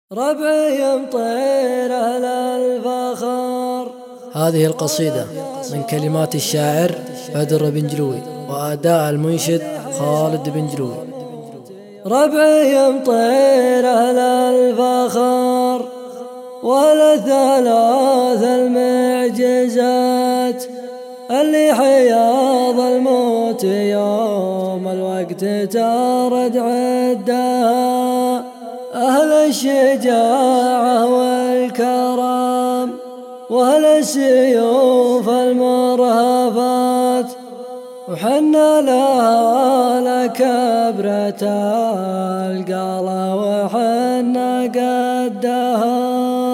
ربعي يمطير أهل الفخر. هذه القصيدة من كلمات الشاعر بدر بن جلوي وأداء المنشد خالد بن جلوي. ربعي يمطير أهل الفخر والثلاث المعجزات اللي حياض الموت يوم الوقت تارد عدها، أهل الشجاعة والكرم وأهل السيوف المرهفات، وحنا لها لكبرة القلة وحنا قدها.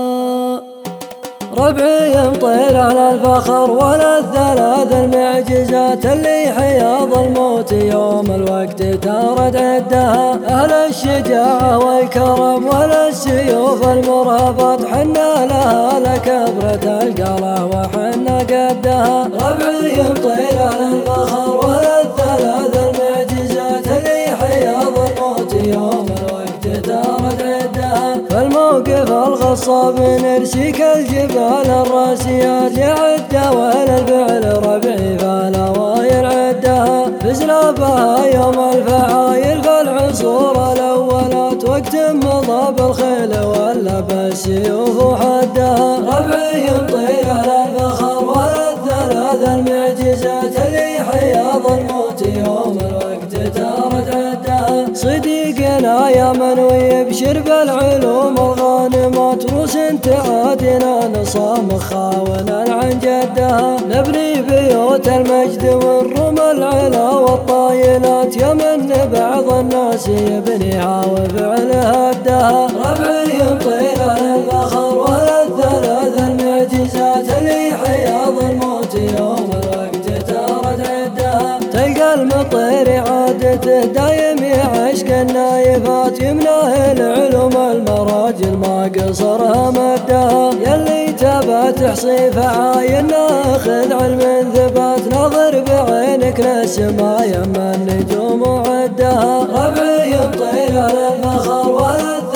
ربعي يمطير على الفخر ولا الثلاث المعجزات اللي حياض الموت يوم الوقت تارد عدها، أهل الشجاعة والكرم ولا السيوف المرهفات، حنا لها لكبرة القلة وحنا قدها. ربعي يمطير على الفخر ولا الثلاث المعجزات اللي حياض الموت يوم الوقت تارد عدها، فالموقف الغصاب نرسيك الجبال الراسيات يعدها، ولا الفعل ربعي فالأواير عدها، فزنا بها يوم الفعاير فالعصور الأولات، وقت مضى بالخيل ولا بالسيوف وحدها. ربعي يمطير على الفخر ولا الثلاث المعجزات اللي حياض الموت يوم الوقت تارد عدها، صديقنا يا من ويبشر بالعلوم الغانمات، روس تعادنا نصام خاونا عن جدها، نبني بيوت المجد ونرم العلا والطايلات، يا من بعض الناس يبنيها وفعلها هدها. ربعي يمطير على الفخر ولا الثلاث المعجزات اللي حياض الموت يوم الوقت تارد عدها، تلقى المطير عادته دايم يعشق النايفات، يمناه العلوم المراجل ما قصرها مدها، يلي تبى تحصي فعاين ناخذ علم ثبات، ناظر بعينك للسما يما النجوم وعدها. ربعي يمطير على الفخر ولا